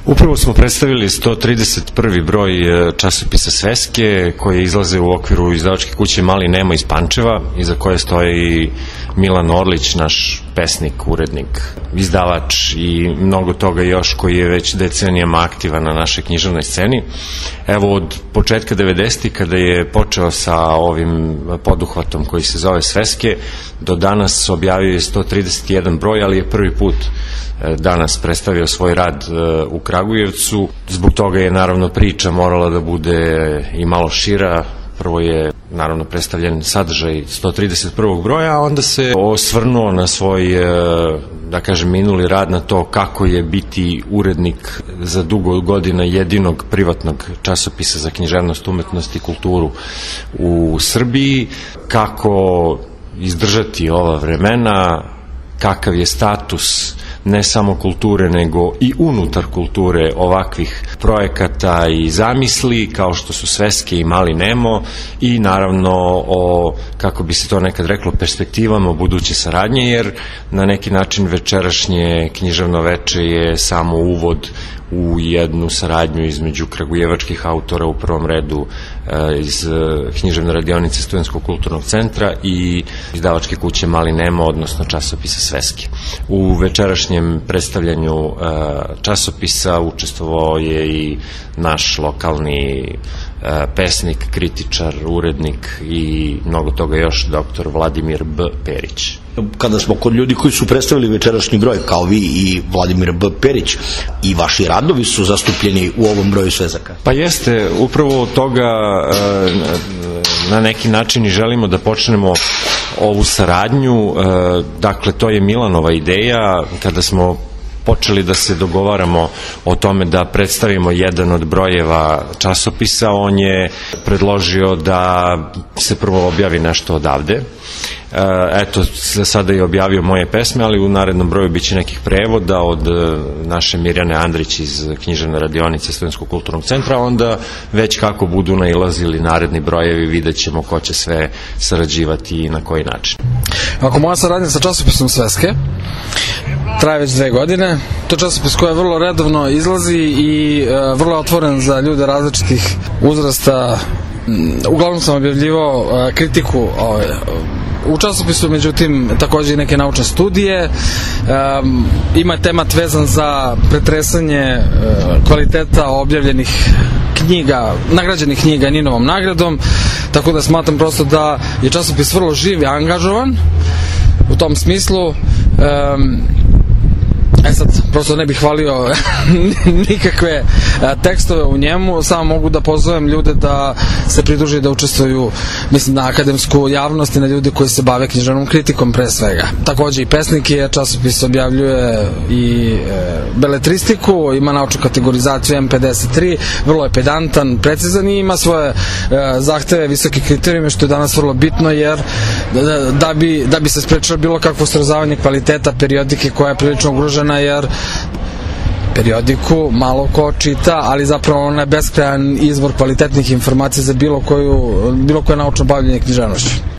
Upravo smo predstavili 131. broj časopisa Sveske, koji izlaze u okviru izdavačke kuće Mali Nemo iz Pančeva, iza koje stoji Milan Orlić, naš pesnik, urednik, izdavač i mnogo toga još, koji je već decenijama aktivan na našoj književnoj sceni. Evo, od početka 90. kada je počeo sa ovim poduhvatom koji se zove Sveske, do danas objavio je 131 broj, ali je prvi put danas predstavio svoj rad u Kragujevcu. Zbog toga je naravno priča morala da bude i malo šira. Prvo je naravno predstavljen sadržaj 131. broja, a onda se osvrnuo na svoj, da kažem, minuli rad, na to kako je biti urednik za dugo godina jedinog privatnog časopisa za književnost, umetnost i kulturu u Srbiji, kako izdržati ova vremena, kakav je status ne samo kulture, nego i unutar kulture ovakvih projekata i zamisli, kao što su Sveske i Mali Nemo, i naravno o, kako bi se to nekad reklo, perspektivama buduće saradnje, jer na neki način večerašnje književno veče je samo uvod u jednu saradnju između kragujevačkih autora, u prvom redu iz književne radionice Studentskog kulturnog centra i izdavačke kuće Mali Nemo, odnosno časopisa Sveske. U večerašnjem predstavljanju časopisa učestvovao je i naš lokalni pesnik, kritičar, urednik i mnogo toga još, doktor Vladimir B. Perić. Kada smo kod ljudi koji su predstavili večerašnji broj, kao vi i Vladimir B. Perić, i vaši radovi su zastupljeni u ovom broju Svezaka? Pa jeste, upravo od toga na neki način i želimo da počnemo ovu saradnju. Dakle, to je Milanova ideja. Kada smo počeli da se dogovaramo o tome da predstavimo jedan od brojeva časopisa, on je predložio da se prvo objavi nešto odavde. Eto, sada je objavio moje pesme, ali u narednom broju biće nekih prevoda od naše Mirjane Andrić iz književne radionice Studentskog kulturnog centra, onda već kako budu nailazili naredni brojevi, vidjet ćemo ko će sve sarađivati i na koji način. Ako moja saradnja sa časopisom Sveske traje već 2 godine, to je časopis koji vrlo redovno izlazi i vrlo otvoren za ljude različitih uzrasta. Uglavnom sam objavljivao kritiku u časopisu, međutim takođe i neke naučne studije. Ima temat vezan za pretresanje kvaliteta objavljenih knjiga, nagrađenih knjiga Ninovom nagradom, tako da smatram prosto da je časopis vrlo živ i angažovan u tom smislu. Sad, prosto ne bih hvalio nikakve tekstove u njemu, samo mogu da pozovem ljude da se pridruže i da učestvuju, mislim, na akademsku javnost i na ljude koji se bave književnom kritikom pre svega. Takođe i pesnike, jer časopis objavljuje i beletristiku, ima naučnu kategorizaciju M53, vrlo je pedantan, precizan i ima svoje zahteve, visoke kriterijume, što je danas vrlo bitno, jer da bi se sprečilo bilo kakvo srozavanje kvaliteta periodike koja je prilično ugrožena, jer periodiku malo ko čita, ali zapravo ona je beskrajan izvor kvalitetnih informacija za bilo koje naučno bavljenje književnošću.